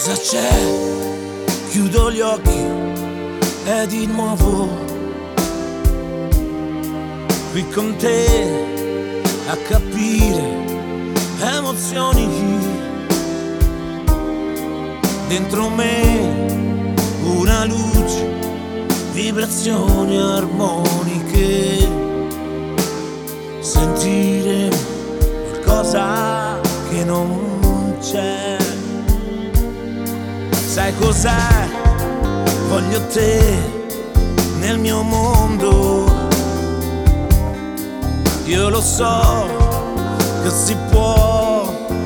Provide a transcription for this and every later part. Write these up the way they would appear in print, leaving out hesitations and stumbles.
Cosa c'è? Chiudo gli occhi e di nuovo qui con te a capire emozioni dentro me, una luce, vibrazioni armoniche, sentire qualcosa che non c'è. Sai cos'è? Voglio te nel mio mondo. Io lo so che si può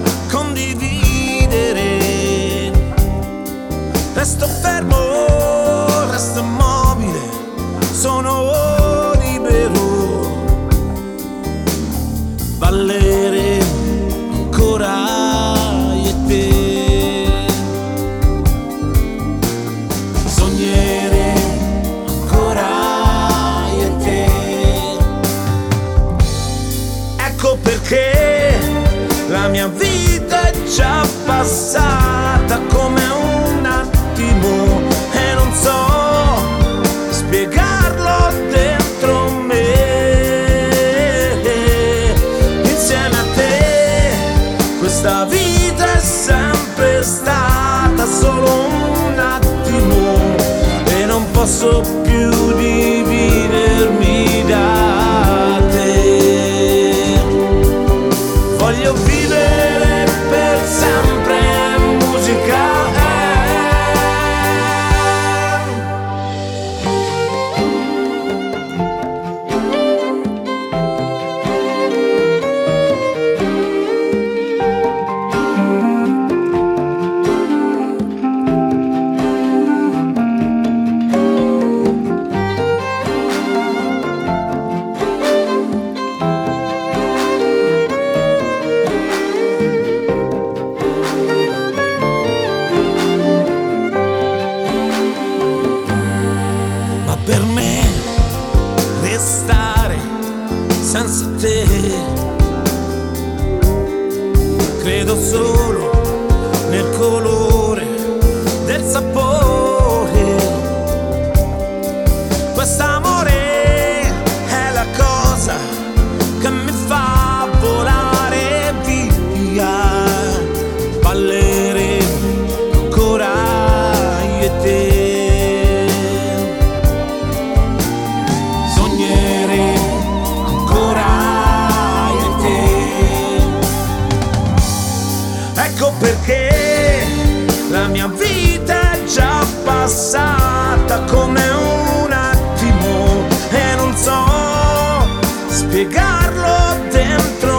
condividere. Resto fermo, resto immobile, sono libero. Balleremo ancora io e te. Perché la mia vita è già passata come un attimo e non so spiegarlo dentro me. Insieme a te questa vita è sempre stata solo un attimo e non posso più dividermi da te. Voglio vivere per sempre musica. Per me restare senza te credo solo nel colore del sapore. Quest'amore è la cosa che mi fa volare via. Balleremo ancora io e te. Ecco perché la mia vita è già passata come un attimo e non so spiegarlo dentro